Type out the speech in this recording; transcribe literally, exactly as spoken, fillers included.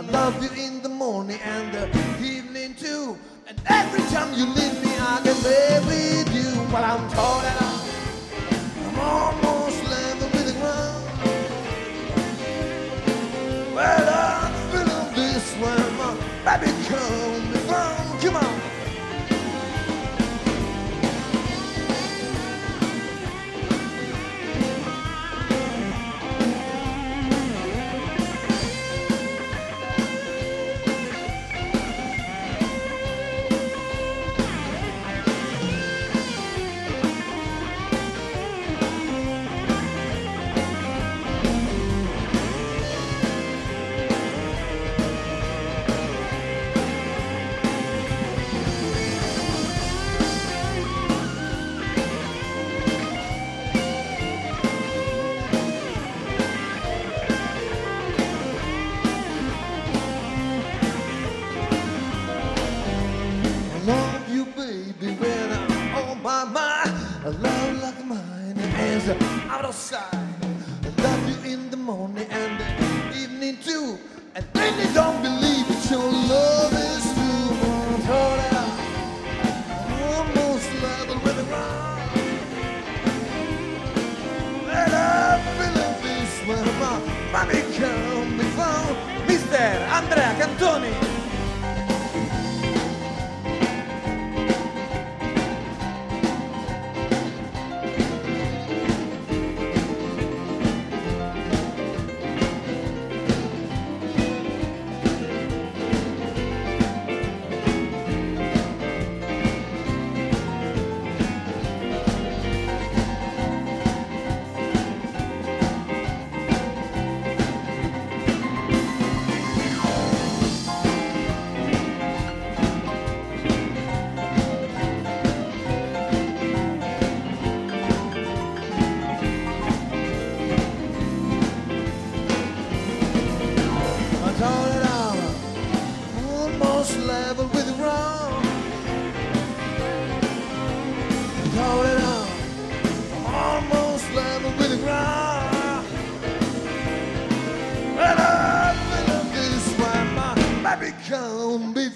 love you in the morning and the evening too. And every time you leave me, I can live with you. But I'm told that I'm, I'm almost level with the ground. Well, I'm feeling this when my baby come me from. Come on. A love like mine is out of sight. I love you in the morning and the evening too. And then you don't believe that your love is true. I'm told that I'm almost level with the ground. And I'm feeling this when my mommy come me found. mister Andrea Cantoni. Level with the ground. Hold it on. I'm almost level with the ground. And I feel this when my baby come be